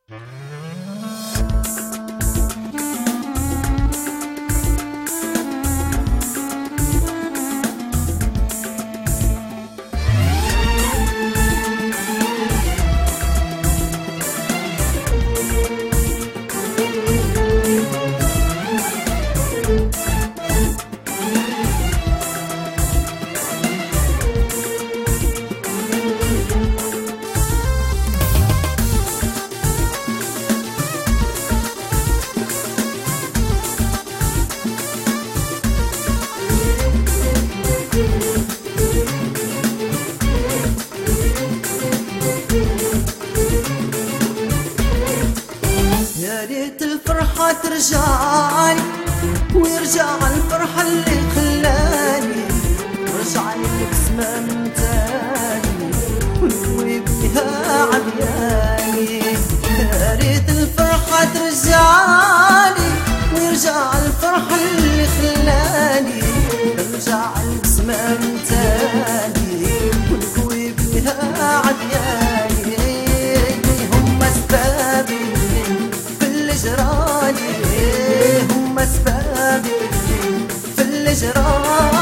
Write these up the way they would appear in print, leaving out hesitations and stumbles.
يا ريت الفرحة ترجعلي ويرجع الفرحة اللي خلاني ورجع لك سما من تاني ونكوي بيها عمياني. يا ريت الفرحة ترجعلي ويرجع الفرحة اللي خلاني ورجع لك سما من تاني ونكوي بيها عمياني. هم اسبابي جرالي، هم اسبابي في اللي جرالي.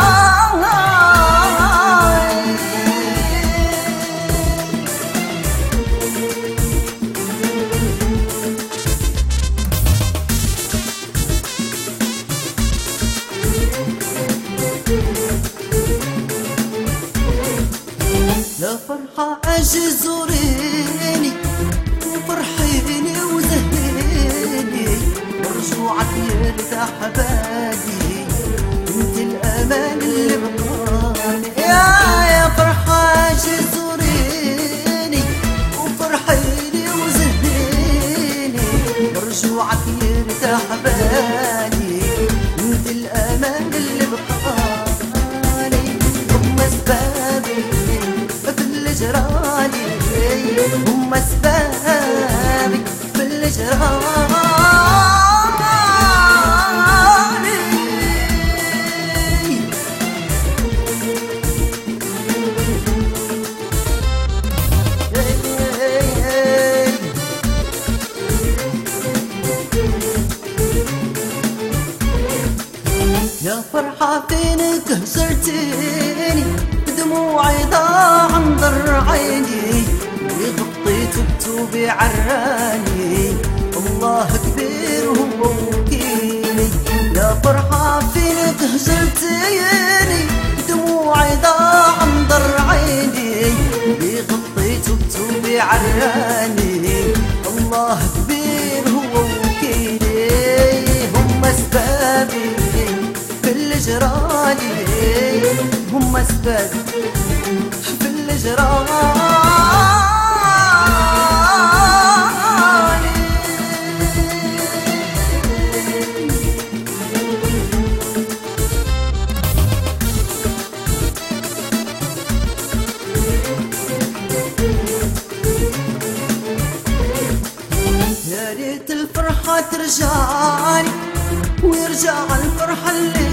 لا فرحة اجي زوريني وفرحيني وزهيني ورجوعك يرتاح بالي انت الامان اللي بقاني. يا فرحة اجي زوريني وفرحيني وزهيني ورجوعك يرتاح بالي انت الامان اللي بقاني. هم اسبابي في اللي جرالي، هم اسبابي في اللي جرالي. يا فرحة فينك هجرتيني دموعي ضاع انظر عيني وغطيت بتوبي عراني الله كبير وهو وكيلي. يا فرحة فينك هجرتيني دموعي ضاع انظر عيني وغطيت بتوبي عراني الله كبير هو وكيلي. هم اسبابي في اللي جرالي، هم اسبابي في اللي جرالي. يا ريت الفرحة ترجعلي ويرجع الفرحة اللي